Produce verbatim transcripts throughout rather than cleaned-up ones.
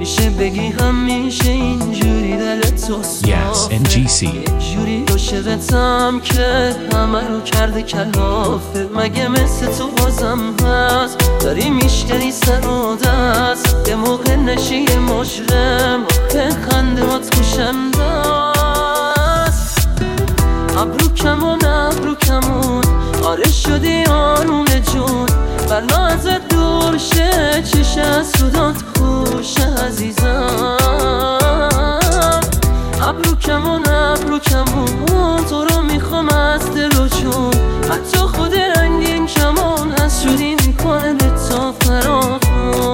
میشه بگی همیشه اینجوری دلت تو صافه. Yes, ان جی سی. یک جوری عاشقتم که همه رو کرده کلافه. مگه مثل تو بازم هست داری میشکنی سر و دست یه موقع نشی مجرم آخه خنده هات خوشنده است. ابرو کمون ابرو کمون آره شدی آروم جون بلا ازت دور شه چش از سودات خوشه عزیزم. ابرو کمون ابرو کمون تو رو میخوام از دل و جون حتی خود رنگین کمون هست شدی میکنه به تا فراخون.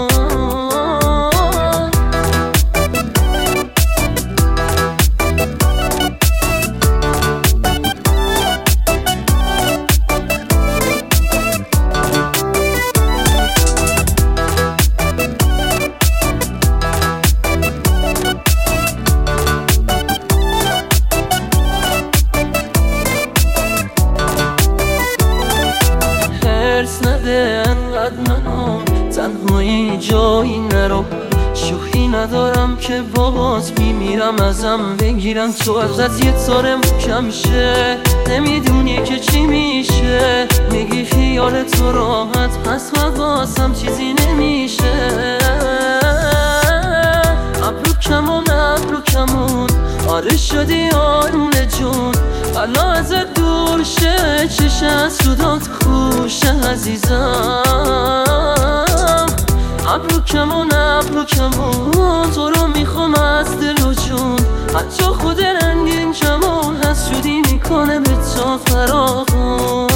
نده انقدر منو تنهایی جایی نرو شوخی ندارم که بابات میمیرم ازم بگیرم تو ازت یه تاره محکم شه نمیدونی که چی میشه میگی خیال تو راحت پس واسم چیزی نمیشه. ابرو کمون ابرو کمون آره شدی آروم جون حالا ازت دور شه چش از سودات خوشه عزیزم. ابرو کمون ابرو کمون تو رو میخوام از دل و جون حتی خود رنگین کمون هست شدی میکنه به تا فراخون.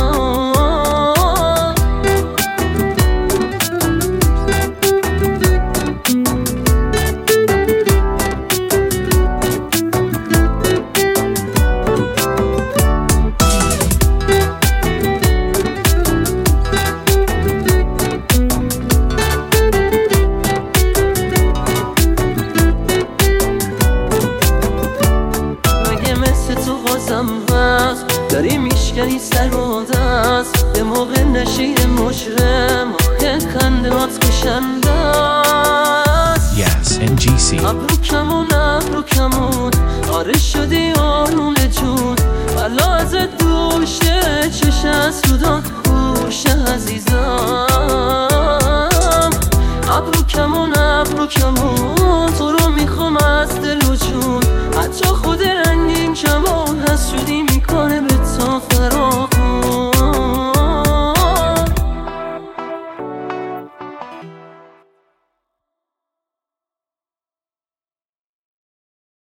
داری میشکنی سر و دست به موقع نشی مجرم آخه خنده هات خوشنده است. Yes, ان جی سی. ابرو کمون ابرو کمون آره شدی آروم جون بلا ازت دور شه چش از سودات خوشه عزیزم. ابرو کمون ابرو کمون تو رو میخوام از دل و جون حتی خود رنگین کمون